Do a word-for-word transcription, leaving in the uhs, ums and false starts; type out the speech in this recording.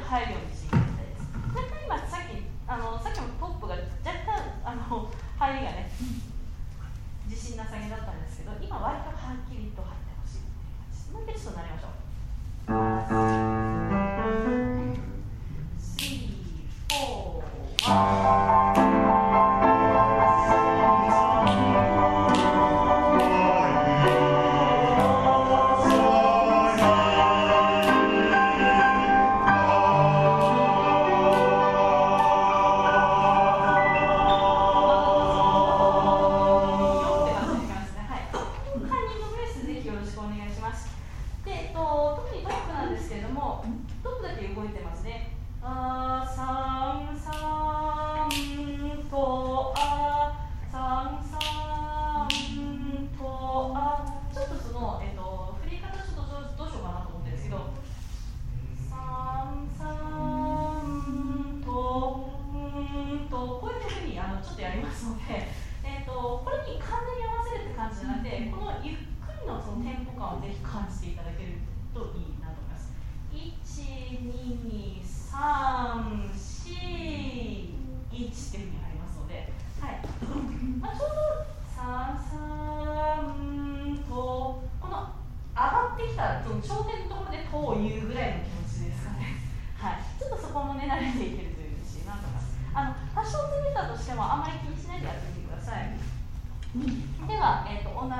入るようにしていただきたいです。若干今さっきあのさっきのトップが若干あの入りがね自信なさげだったんですけど、今割とはっきりと入ってほしいという感じです。もう一回ちょっとなりましょう。頂点のところで「と」を言うぐらいの気持ちですかね。はい、ちょっとそこもね慣れていけるというし、なんとかあの多少ずれたとしてもあまり気にしないでやってみてください。では、えーと、同じ